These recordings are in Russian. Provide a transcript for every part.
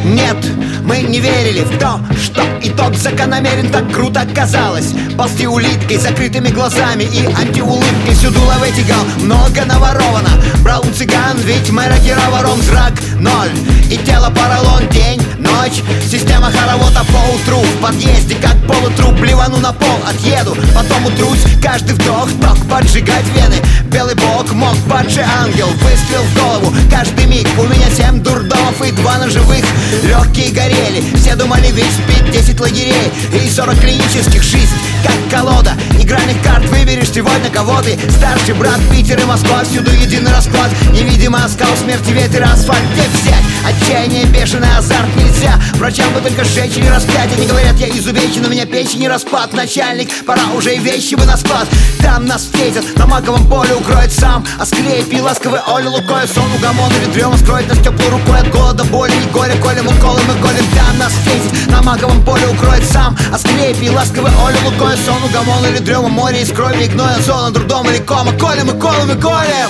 Нет, мы не верили в то, что итог закономерен. Так круто казалось ползти улиткой с закрытыми глазами и антиулыбкой. Всюду лаветигал, много наворовано. Брал у цыган, ведь мэра вором. Зрак ноль и тело поролон. День, ночь, система хоровода по утру. В подъезде как полутруп, блевану на пол, отъеду, потом утрусь. Каждый вдох, ток, поджигать вены. Белый бог мог, падший ангел, выстрел в голову. Каждый миг у меня 7 дурдомов и 2 ножевых. Легкие горели, все думали весь спит. 10 лагерей и 40 клинических. Жизнь как колода игральных карт. Выберешь сегодня кого ты. Старший брат, Питер и Москва, всюду единый расклад. Невидимый оскал смерти, ветер, асфальт. Где взять отчаяние, бешеный азарт? Нельзя врачам бы только сжечь или распять. Они говорят, я изувечен, у меня печень и распад. Начальник, пора уже и вещи бы на склад. Там нас встретят, на маковом поле укроет сам. А склеит и ласковый Оля Лукоя. Сон угомон или дрема скроет нас теплой рукой от голода, боли и горя. Колем уколом и колем, там нас встретит, на маковом поле укроет сам. А склеит и ласковый Оля Лукоя. Сон угомон или дрема, море из крови и гноя. Зона, дурдом или кома. Колем и колем и колем.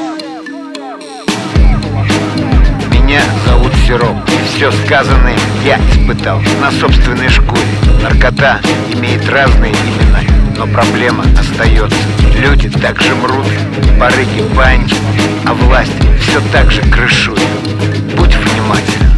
Меня зовут Сироп, и все сказанное я испытал на собственной шкуре. Наркота имеет разные имена, но проблема остается. Люди также мрут, барыги банчат, а власть все так же крышует. Будь внимателен.